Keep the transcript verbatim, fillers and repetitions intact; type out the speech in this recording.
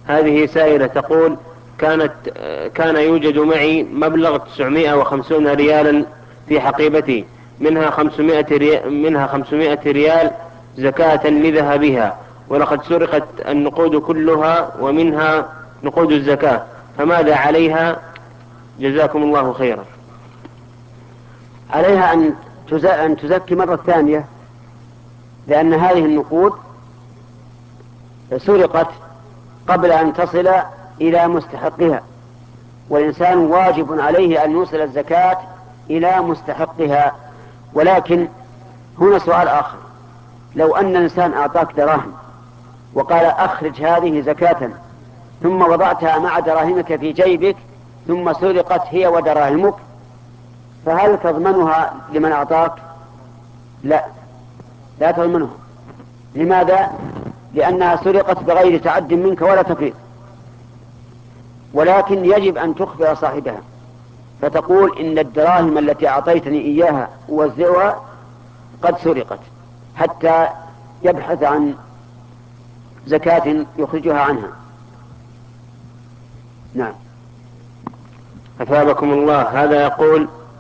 هذه سائلة تقول: كانت كان يوجد معي مبلغ تسعمائة وخمسون ريالا في حقيبتي، منها خمسمائة ريال, منها خمسمائة ريال زكاة لذهبها، ولقد سرقت النقود كلها ومنها نقود الزكاة، فماذا عليها؟ جزاكم الله خيرا. عليها أن تزكي مرة ثانية، لأن هذه النقود سرقت قبل أن تصل إلى مستحقها، والإنسان واجب عليه أن يوصل الزكاة إلى مستحقها. ولكن هنا سؤال آخر: لو أن الإنسان أعطاك دراهم وقال أخرج هذه زكاة، ثم وضعتها مع دراهمك في جيبك ثم سرقت هي ودراهمك، فهل تضمنها لمن أعطاك؟ لا، لا تضمنها. لماذا؟ لأنها سرقت بغير تعد منك ولا تفريط. ولكن يجب أن تخبر صاحبها فتقول: إن الدراهم التي أعطيتني إياها أوزعها قد سرقت، حتى يبحث عن زكاة يخرجها عنها. نعم. أثابكم الله. هذا يقول: